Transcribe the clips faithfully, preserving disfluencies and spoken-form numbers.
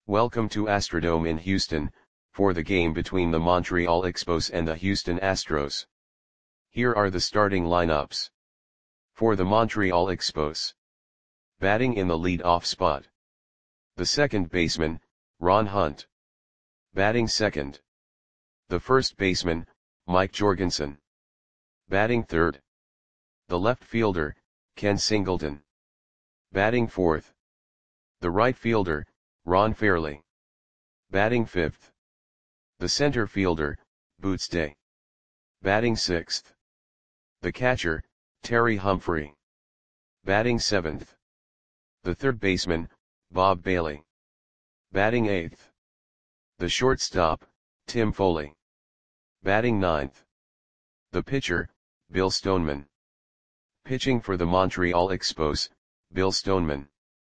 Welcome to Astrodome in Houston, for the game between the Montreal Expos and the Houston Astros. Here are the starting lineups. For the Montreal Expos. Batting in the lead-off spot. The second baseman, Ron Hunt. Batting second. The first baseman, Mike Jorgensen. Batting third. The left fielder, Ken Singleton. Batting fourth. The right fielder, Ron Fairly. Batting fifth. The center fielder, Boots Day. Batting sixth. The catcher, Terry Humphrey. Batting seventh. The third baseman, Bob Bailey. Batting eighth. The shortstop, Tim Foley. Batting ninth. The pitcher, Bill Stoneman. Pitching for the Montreal Expos, Bill Stoneman.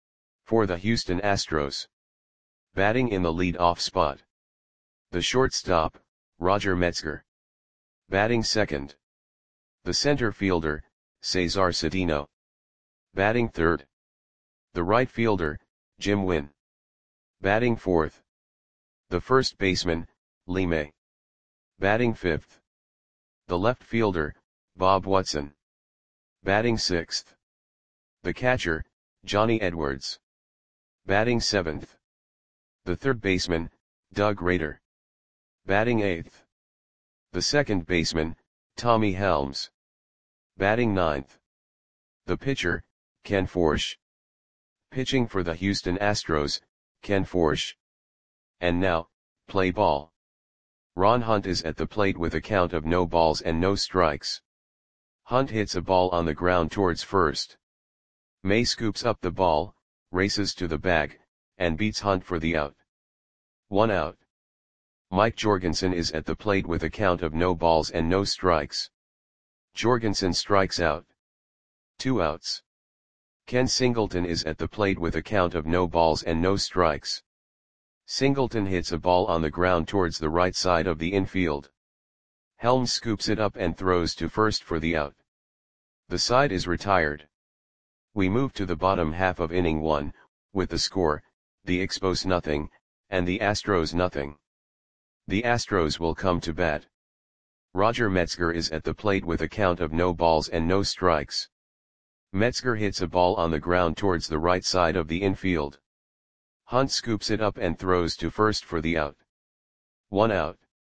For the Houston Astros. Batting in the lead-off spot. The shortstop, Roger Metzger. Batting second. The center fielder, Cesar Cedeno. Batting third. The right fielder, Jim Wynn. Batting fourth. The first baseman, Lee May. Batting fifth. The left fielder, Bob Watson. Batting sixth. The catcher, Johnny Edwards. Batting seventh. The third baseman, Doug Rader. Batting eighth. The second baseman, Tommy Helms. Batting ninth. The pitcher, Ken Forsch. Pitching for the Houston Astros, Ken Forsch. And now, play ball. Ron Hunt is at the plate with a count of no balls and no strikes. Hunt hits a ball on the ground towards first. May scoops up the ball, races to the bag, and beats Hunt for the out. One out. Mike Jorgensen is at the plate with a count of no balls and no strikes. Jorgensen strikes out. Two outs. Ken Singleton is at the plate with a count of no balls and no strikes. Singleton hits a ball on the ground towards the right side of the infield. Helms scoops it up and throws to first for the out. The side is retired. We move to the bottom half of inning one, with the score, the Expos nothing, and the Astros nothing. The Astros will come to bat. Roger Metzger is at the plate with a count of no balls and no strikes. Metzger hits a ball on the ground towards the right side of the infield. Hunt scoops it up and throws to first for the out. One out.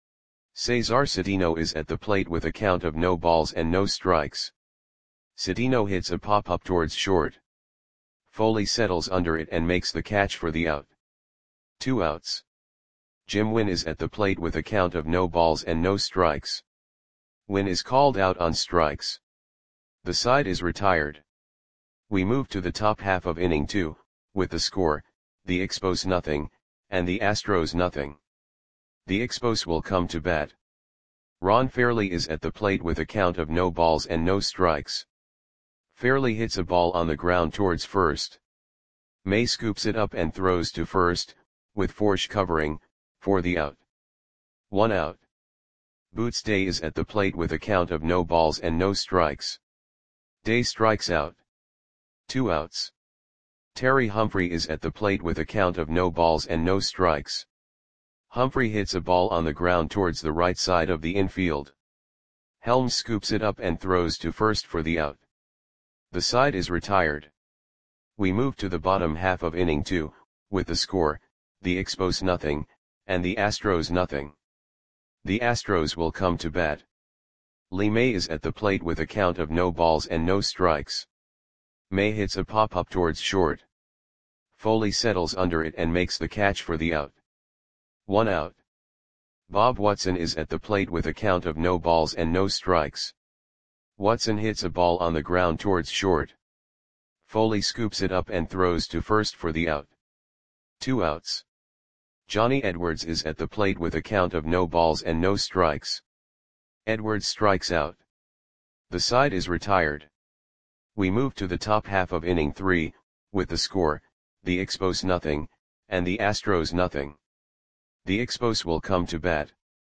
Cesar Cedeno is at the plate with a count of no balls and no strikes. Cedeno hits a pop-up towards short. Foley settles under it and makes the catch for the out. Two outs. Jim Wynn is at the plate with a count of no balls and no strikes. Wynn is called out on strikes. The side is retired. We move to the top half of inning two, with the score, the Expos nothing, and the Astros nothing. The Expos will come to bat. Ron Fairly is at the plate with a count of no balls and no strikes. Fairly hits a ball on the ground towards first. May scoops it up and throws to first, with Forsch covering, for the out. One out. Boots Day is at the plate with a count of no balls and no strikes. Day strikes out. Two outs. Terry Humphrey is at the plate with a count of no balls and no strikes. Humphrey hits a ball on the ground towards the right side of the infield. Helms scoops it up and throws to first for the out. The side is retired. We move to the bottom half of inning two, with the score, the Expos nothing, and the Astros nothing. The Astros will come to bat. Lee May is at the plate with a count of no balls and no strikes. May hits a pop-up towards short. Foley settles under it and makes the catch for the out. One out. Bob Watson is at the plate with a count of no balls and no strikes. Watson hits a ball on the ground towards short. Foley scoops it up and throws to first for the out. Two outs. Johnny Edwards is at the plate with a count of no balls and no strikes. Edwards strikes out. The side is retired. We move to the top half of inning three, with the score, the Expos nothing, and the Astros nothing. The Expos will come to bat.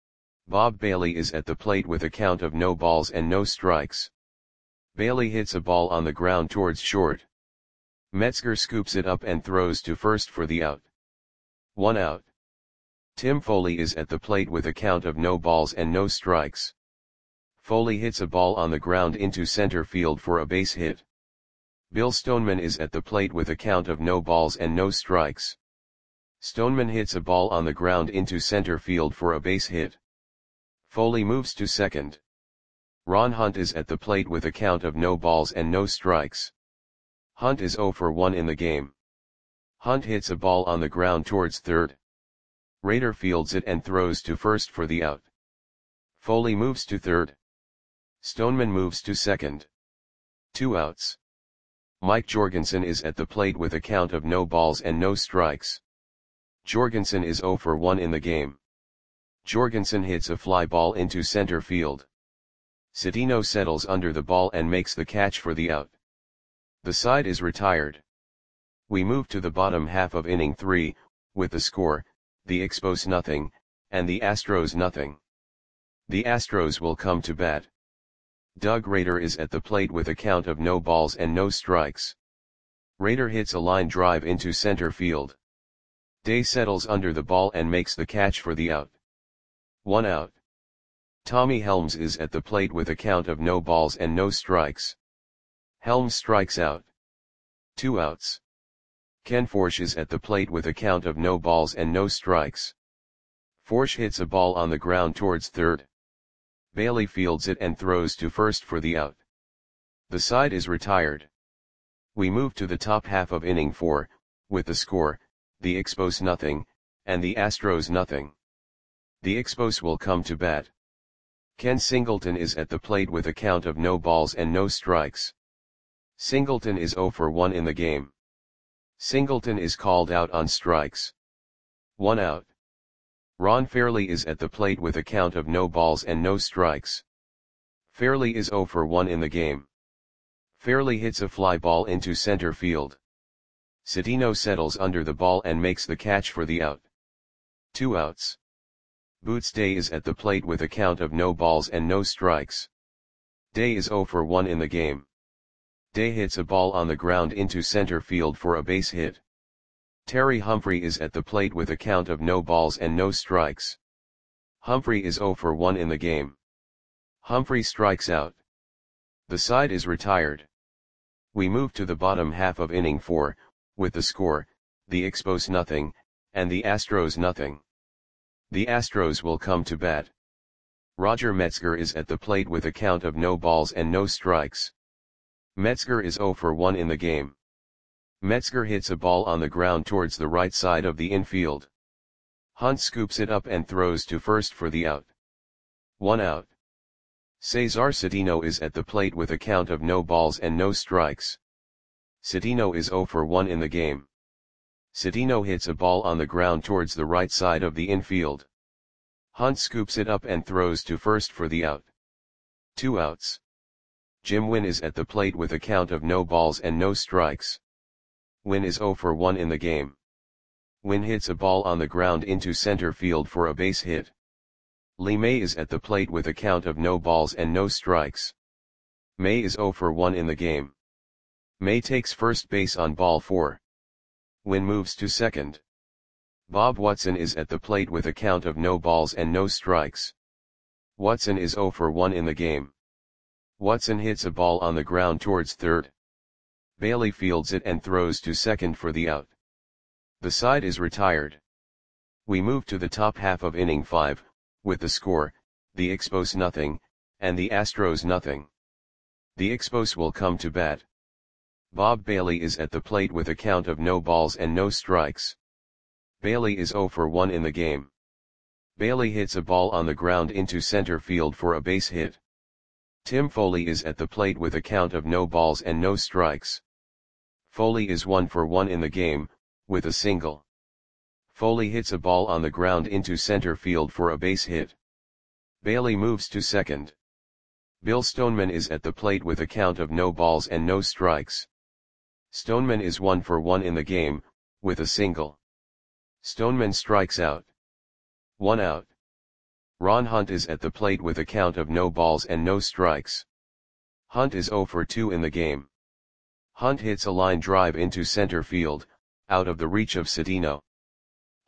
Bob Bailey is at the plate with a count of no balls and no strikes. Bailey hits a ball on the ground towards short. Metzger scoops it up and throws to first for the out. One out. Tim Foley is at the plate with a count of no balls and no strikes. Foley hits a ball on the ground into center field for a base hit. Bill Stoneman is at the plate with a count of no balls and no strikes. Stoneman hits a ball on the ground into center field for a base hit. Foley moves to second. Ron Hunt is at the plate with a count of no balls and no strikes. Hunt is zero for one in the game. Hunt hits a ball on the ground towards third. Rader fields it and throws to first for the out. Foley moves to third. Stoneman moves to second. Two outs. Mike Jorgensen is at the plate with a count of no balls and no strikes. Jorgensen is zero for one in the game. Jorgensen hits a fly ball into center field. Cedeno settles under the ball and makes the catch for the out. The side is retired. We move to the bottom half of inning three, with the score, the Expos nothing, and the Astros nothing. The Astros will come to bat. Doug Rader is at the plate with a count of no balls and no strikes. Rader hits a line drive into center field. Day settles under the ball and makes the catch for the out. One out. Tommy Helms is at the plate with a count of no balls and no strikes. Helms strikes out. Two outs. Ken Forsch is at the plate with a count of no balls and no strikes. Forsch hits a ball on the ground towards third. Bailey fields it and throws to first for the out. The side is retired. We move to the top half of inning four, with the score, the Expos nothing, and the Astros nothing. The Expos will come to bat. Ken Singleton is at the plate with a count of no balls and no strikes. Singleton is zero for one in the game. Singleton is called out on strikes. One out. Ron Fairley is at the plate with a count of no balls and no strikes. Fairley is zero for one in the game. Fairley hits a fly ball into center field. Cedeno settles under the ball and makes the catch for the out. Two outs. Boots Day is at the plate with a count of no balls and no strikes. Day is zero for one in the game. Day hits a ball on the ground into center field for a base hit. Terry Humphrey is at the plate with a count of no balls and no strikes. Humphrey is zero for one in the game. Humphrey strikes out. The side is retired. We move to the bottom half of inning four, with the score, the Expos nothing, and the Astros nothing. The Astros will come to bat. Roger Metzger is at the plate with a count of no balls and no strikes. Metzger is zero for one in the game. Metzger hits a ball on the ground towards the right side of the infield. Hunt scoops it up and throws to first for the out. One out. Cesar Cedeno is at the plate with a count of no balls and no strikes. Cedeno is zero for one in the game. Cedeno hits a ball on the ground towards the right side of the infield. Hunt scoops it up and throws to first for the out. Two outs. Jim Wynn is at the plate with a count of no balls and no strikes. Wynn is zero for one in the game. Wynn hits a ball on the ground into center field for a base hit. Lee May is at the plate with a count of no balls and no strikes. May is zero for one in the game. May takes first base on ball four. Wynn moves to second. Bob Watson is at the plate with a count of no balls and no strikes. Watson is zero for one in the game. Watson hits a ball on the ground towards third. Bailey fields it and throws to second for the out. The side is retired. We move to the top half of inning five, with the score, the Expos nothing, and the Astros nothing. The Expos will come to bat. Bob Bailey is at the plate with a count of no balls and no strikes. Bailey is zero for one in the game. Bailey hits a ball on the ground into center field for a base hit. Tim Foley is at the plate with a count of no balls and no strikes. Foley is one for one in the game, with a single. Foley hits a ball on the ground into center field for a base hit. Bailey moves to second. Bill Stoneman is at the plate with a count of no balls and no strikes. Stoneman is one for one in the game, with a single. Stoneman strikes out. One out. Ron Hunt is at the plate with a count of no balls and no strikes. Hunt is zero for two in the game. Hunt hits a line drive into center field, out of the reach of Cedeno.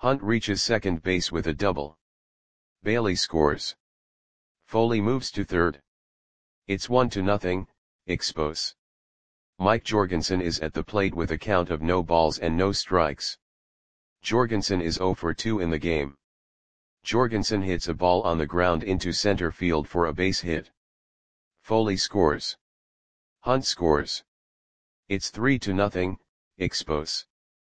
Hunt reaches second base with a double. Bailey scores. Foley moves to third. It's one to nothing, Expos. Mike Jorgensen is at the plate with a count of no balls and no strikes. Jorgensen is zero for two in the game. Jorgensen hits a ball on the ground into center field for a base hit. Foley scores. Hunt scores. It's three to nothing, Expos.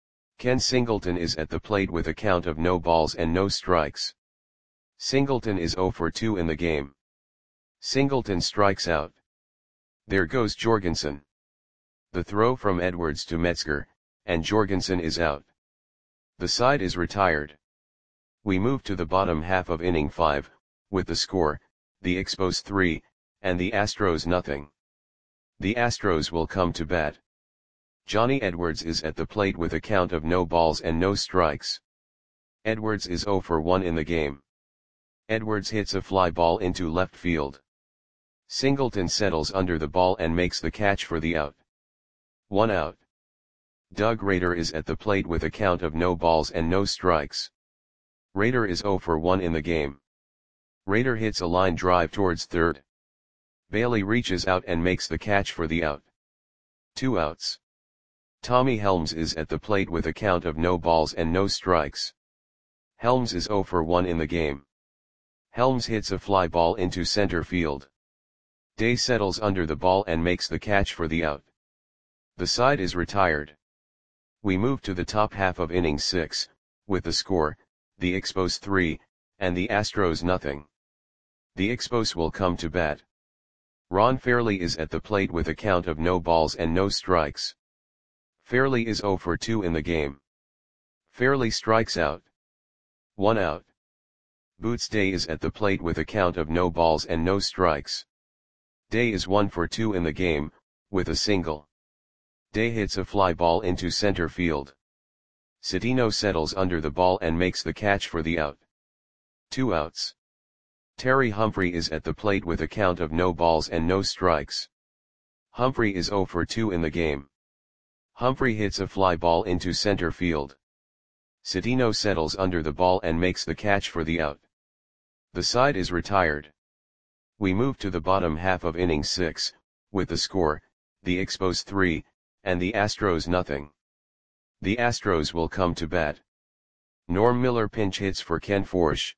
Ken Singleton is at the plate with a count of no balls and no strikes. Singleton is zero for two in the game. Singleton strikes out. There goes Jorgensen. The throw from Edwards to Metzger, and Jorgensen is out. The side is retired. We move to the bottom half of inning five, with the score, the Expos three, and the Astros nothing. The Astros will come to bat. Johnny Edwards is at the plate with a count of no balls and no strikes. Edwards is zero for one in the game. Edwards hits a fly ball into left field. Singleton settles under the ball and makes the catch for the out. One out. Doug Rader is at the plate with a count of no balls and no strikes. Rader is zero for one in the game. Rader hits a line drive towards third. Bailey reaches out and makes the catch for the out. Two outs. Tommy Helms is at the plate with a count of no balls and no strikes. Helms is zero for one in the game. Helms hits a fly ball into center field. Day settles under the ball and makes the catch for the out. The side is retired. We move to the top half of inning six, with the score, the Expos three, and the Astros nothing. The Expos will come to bat. Ron Fairley is at the plate with a count of no balls and no strikes. Fairley is zero for two in the game. Fairley strikes out. One out. Boots Day is at the plate with a count of no balls and no strikes. Day is one for two in the game, with a single. Day hits a fly ball into center field. Citino settles under the ball and makes the catch for the out. Two outs. Terry Humphrey is at the plate with a count of no balls and no strikes. Humphrey is zero for two in the game. Humphrey hits a fly ball into center field. Citino settles under the ball and makes the catch for the out. The side is retired. We move to the bottom half of inning six, with the score, the Expos three, and the Astros nothing. The Astros will come to bat. Norm Miller pinch hits for Ken Forsch.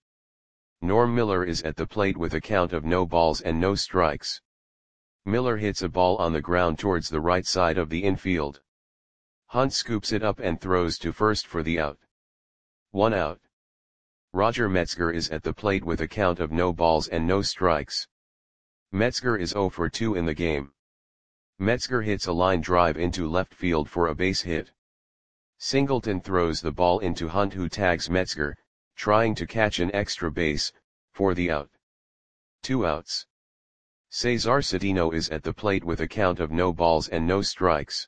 Norm Miller is at the plate with a count of no balls and no strikes. Miller hits a ball on the ground towards the right side of the infield. Hunt scoops it up and throws to first for the out. One out. Roger Metzger is at the plate with a count of no balls and no strikes. Metzger is zero for two in the game. Metzger hits a line drive into left field for a base hit. Singleton throws the ball into Hunt, who tags Metzger, trying to catch an extra base, for the out. Two outs. Cesar Citino is at the plate with a count of no balls and no strikes.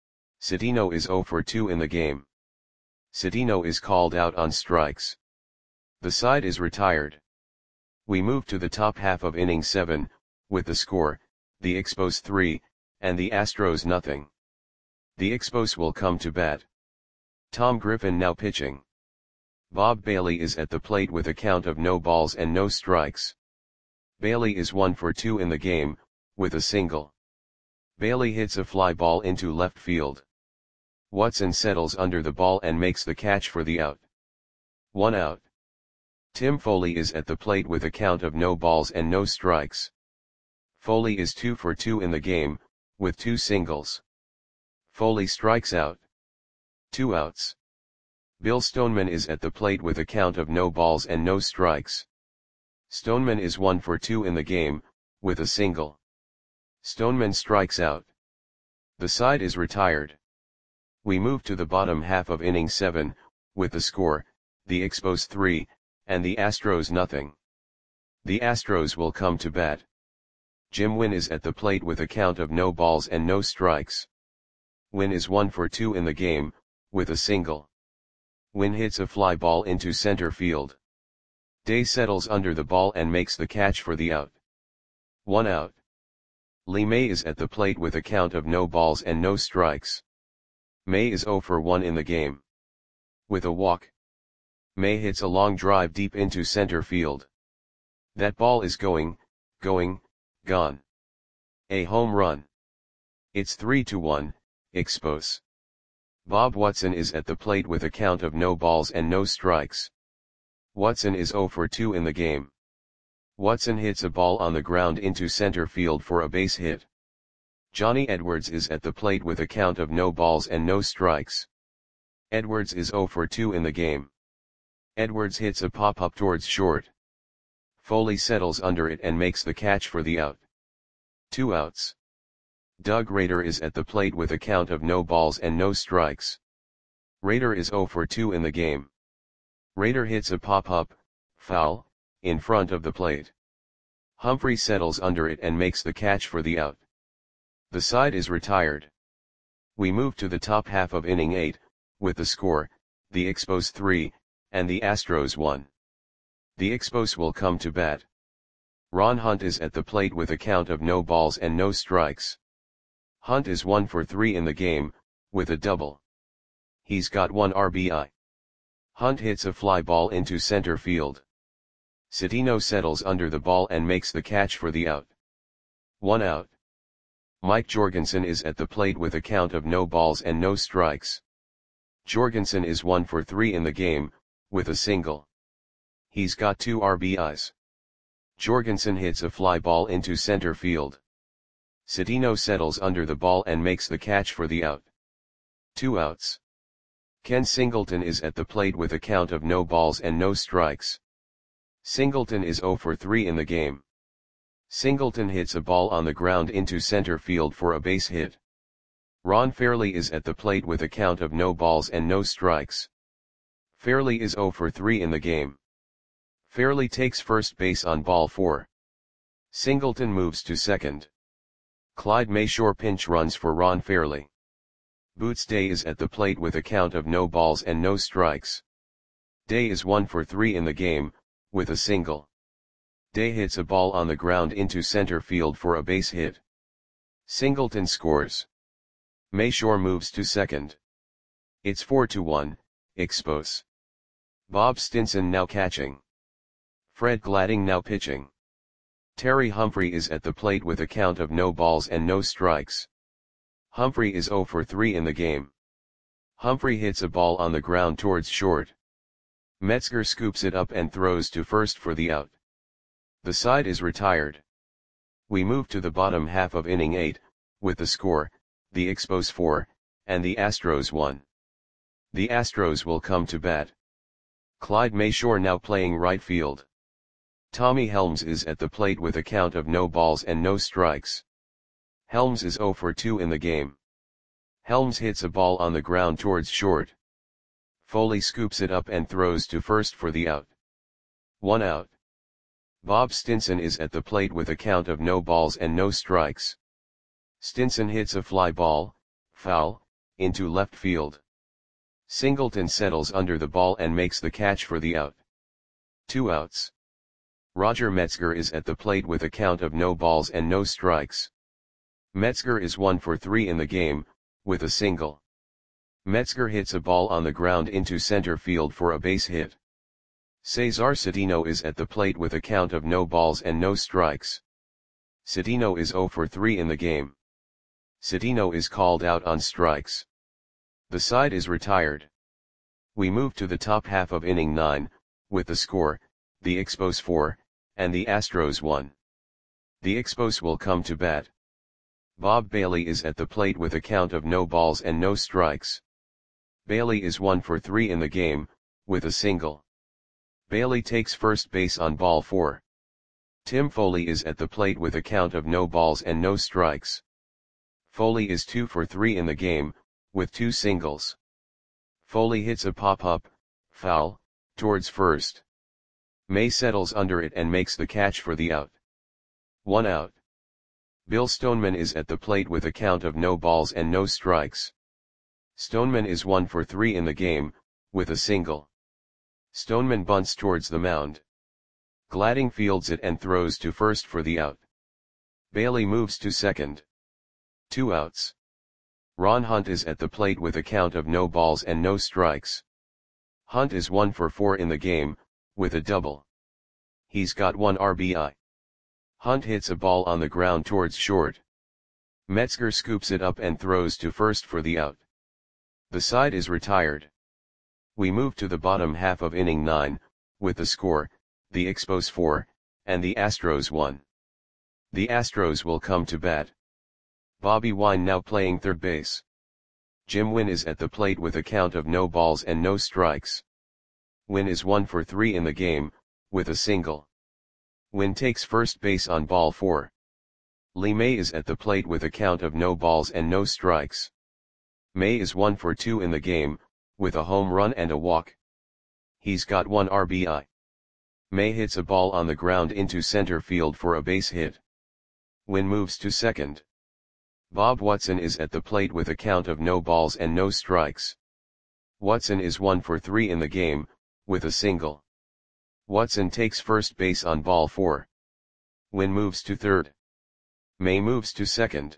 Citino is zero for two in the game. Citino is called out on strikes. The side is retired. We move to the top half of inning seven, with the score, the Expos three, and the Astros nothing. The Expos will come to bat. Tom Griffin now pitching. Bob Bailey is at the plate with a count of no balls and no strikes. Bailey is one for two in the game, with a single. Bailey hits a fly ball into left field. Watson settles under the ball and makes the catch for the out. One out. Tim Foley is at the plate with a count of no balls and no strikes. Foley is two for two in the game, with two singles. Foley strikes out. Two outs. Bill Stoneman is at the plate with a count of no balls and no strikes. Stoneman is one for two in the game, with a single. Stoneman strikes out. The side is retired. We move to the bottom half of inning seven, with the score, the Expos three, and the Astros nothing. The Astros will come to bat. Jim Wynn is at the plate with a count of no balls and no strikes. Wynn is one for two in the game, with a single. Wynn hits a fly ball into center field. Day settles under the ball and makes the catch for the out. One out. Lee May is at the plate with a count of no balls and no strikes. May is zero for one in the game. With a walk. May hits a long drive deep into center field. That ball is going, going, gone. A home run. It's three to one, Expos. Bob Watson is at the plate with a count of no balls and no strikes. Watson is zero for two in the game. Watson hits a ball on the ground into center field for a base hit. Johnny Edwards is at the plate with a count of no balls and no strikes. Edwards is zero for two in the game. Edwards hits a pop-up towards short. Foley settles under it and makes the catch for the out. Two outs. Doug Rader is at the plate with a count of no balls and no strikes. Rader is zero for two in the game. Rader hits a pop-up, foul, in front of the plate. Humphrey settles under it and makes the catch for the out. The side is retired. We move to the top half of inning eight, with the score, the Expos three, and the Astros one. The Expos will come to bat. Ron Hunt is at the plate with a count of no balls and no strikes. Hunt is one for three in the game, with a double. He's got one R B I. Hunt hits a fly ball into center field. Citino settles under the ball and makes the catch for the out. One out. Mike Jorgensen is at the plate with a count of no balls and no strikes. Jorgensen is one for three in the game, with a single. He's got two R B Is. Jorgensen hits a fly ball into center field. Citino settles under the ball and makes the catch for the out. Two outs. Ken Singleton is at the plate with a count of no balls and no strikes. Singleton is zero for three in the game. Singleton hits a ball on the ground into center field for a base hit. Ron Fairley is at the plate with a count of no balls and no strikes. Fairley is zero for three in the game. Fairley takes first base on ball four. Singleton moves to second. Clyde Mayshore pinch runs for Ron Fairley. Boots Day is at the plate with a count of no balls and no strikes. Day is one for three in the game, with a single. Day hits a ball on the ground into center field for a base hit. Singleton scores. Mayshore moves to second. It's four to one, Expos. Bob Stinson now catching. Fred Gladding now pitching. Terry Humphrey is at the plate with a count of no balls and no strikes. Humphrey is zero for three in the game. Humphrey hits a ball on the ground towards short. Metzger scoops it up and throws to first for the out. The side is retired. We move to the bottom half of inning eight, with the score, the Expos four, and the Astros one. The Astros will come to bat. Clyde Mayshore now playing right field. Tommy Helms is at the plate with a count of no balls and no strikes. Helms is zero for two in the game. Helms hits a ball on the ground towards short. Foley scoops it up and throws to first for the out. One out. Bob Stinson is at the plate with a count of no balls and no strikes. Stinson hits a fly ball, foul, into left field. Singleton settles under the ball and makes the catch for the out. Two outs. Roger Metzger is at the plate with a count of no balls and no strikes. Metzger is one for three in the game, with a single. Metzger hits a ball on the ground into center field for a base hit. Cesar Citino is at the plate with a count of no balls and no strikes. Citino is zero for three in the game. Citino is called out on strikes. The side is retired. We move to the top half of inning nine, with the score, the Expos four, and the Astros one. The Expos will come to bat. Bob Bailey is at the plate with a count of no balls and no strikes. Bailey is one for three in the game, with a single. Bailey takes first base on ball four. Tim Foley is at the plate with a count of no balls and no strikes. Foley is two for three in the game, with two singles. Foley hits a pop-up, foul, towards first. May settles under it and makes the catch for the out. One out. Bill Stoneman is at the plate with a count of no balls and no strikes. Stoneman is one for three in the game, with a single. Stoneman bunts towards the mound. Gladding fields it and throws to first for the out. Bailey moves to second. Two outs. Ron Hunt is at the plate with a count of no balls and no strikes. Hunt is one for four in the game, with a double. He's got one R B I. Hunt hits a ball on the ground towards short. Metzger scoops it up and throws to first for the out. The side is retired. We move to the bottom half of inning nine, with the score, the Expos four, and the Astros one. The Astros will come to bat. Bobby Wine now playing third base. Jim Wynn is at the plate with a count of no balls and no strikes. Wynn is one for three in the game, with a single. Wynn takes first base on ball four. Lee May is at the plate with a count of no balls and no strikes. May is one for two in the game, with a home run and a walk. He's got one R B I. May hits a ball on the ground into center field for a base hit. Wynn moves to second. Bob Watson is at the plate with a count of no balls and no strikes. Watson is one for three in the game, with a single. Watson takes first base on ball four. Wynn moves to third. May moves to second.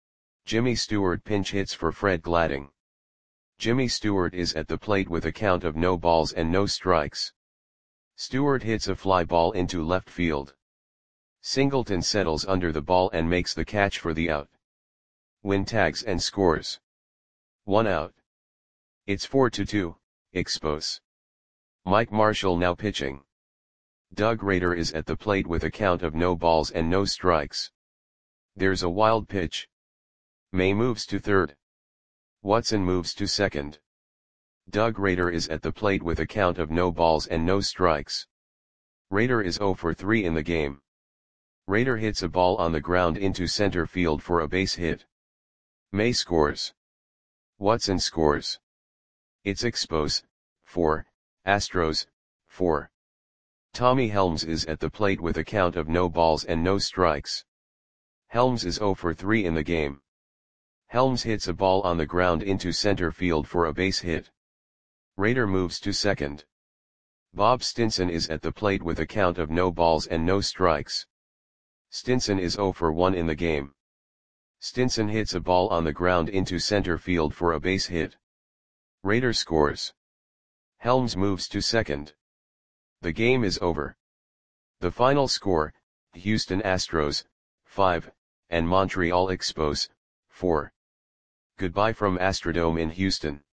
Jimmy Stewart pinch hits for Fred Gladding. Jimmy Stewart is at the plate with a count of no balls and no strikes. Stewart hits a fly ball into left field. Singleton settles under the ball and makes the catch for the out. Wynn tags and scores. One out. It's four to two, Expos. Mike Marshall now pitching. Doug Rader is at the plate with a count of no balls and no strikes. There's a wild pitch. May moves to third. Watson moves to second. Doug Rader is at the plate with a count of no balls and no strikes. Rader is zero for three in the game. Rader hits a ball on the ground into center field for a base hit. May scores. Watson scores. It's Expos, four, Astros, four. Tommy Helms is at the plate with a count of no balls and no strikes. Helms is zero for three in the game. Helms hits a ball on the ground into center field for a base hit. Rader moves to second. Bob Stinson is at the plate with a count of no balls and no strikes. Stinson is zero for one in the game. Stinson hits a ball on the ground into center field for a base hit. Rader scores. Helms moves to second. The game is over. The final score, Houston Astros, five, and Montreal Expos, four. Goodbye from Astrodome in Houston.